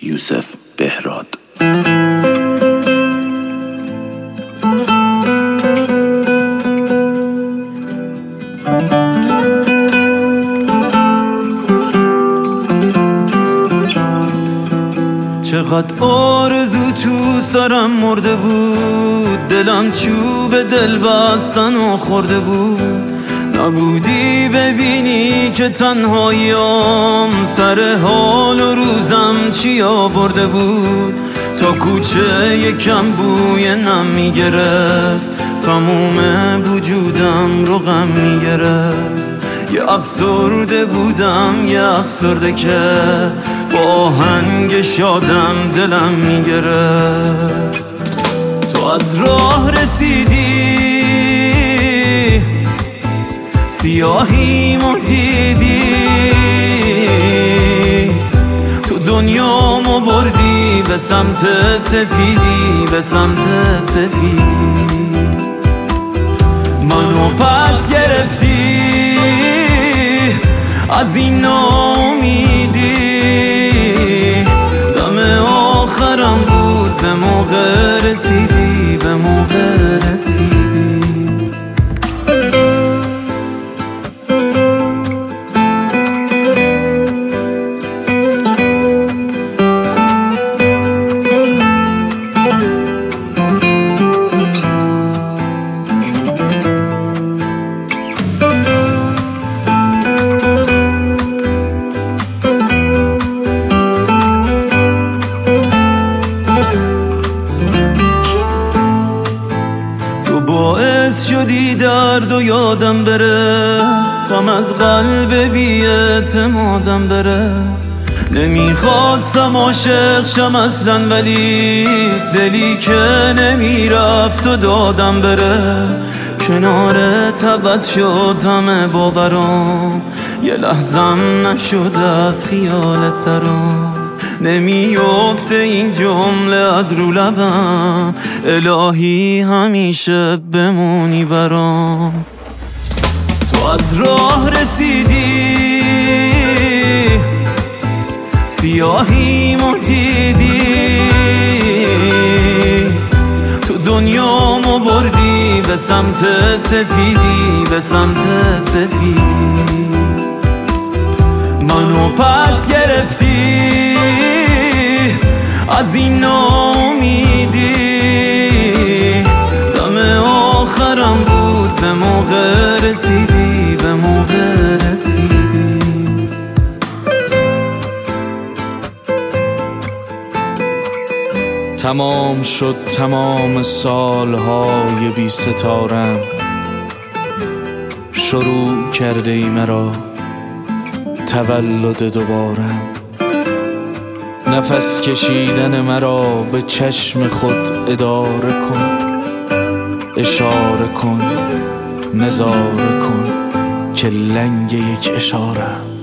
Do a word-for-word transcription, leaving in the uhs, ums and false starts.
یوسف بهراد. چقدر آرزو تو سرم مرده بود، دلم چوب دل بستن و خورده بود. نبودی ببینی که تنهاییم سر حال و روزم چیا برده بود. تا کوچه یکم بوی نم میگرفت، تموم وجودم رو غم میگرفت. یه افسرده بودم، یه افسرده که با آهنگ شادم دلم میگرفت. تو از راه رسیدی، سیاهیمو دیدی، تو دنیامو بردی به سمت سفیدی، به سمت سفیدی. منو پس گرفتی از این ناامیدی، دم آخرم بود به موقع رسیدی، به موقع رسیدی. باعث شدی درد و یادم بره، غم از قلب بی اعتمادم بره. نمیخواستم عاشق شم اصلا، ولی دلی که نمیرفت و دادم بره. کنارت عوض شد همه باورام، یه لحظم نشد از خیالت درام. نمیافته این جمله از رو لبم، الهی همیشه بمونی برام. تو از راه رسیدی، سیاهیمو دیدی، تو دنیامو بردی به سمت سفیدی، به سمت سفیدی. منو پس گرفتی از این ناامیدی، دم آخرم بود به موقع رسیدی، به موقع رسیدی. تمام شد تمام سالهای بی ستارم، شروع کرده ای مرا تولد دوبارم. نفس کشیدن مرا به چشم خود اداره کن، اشاره کن، نظاره کن که لنگ یک اشارم.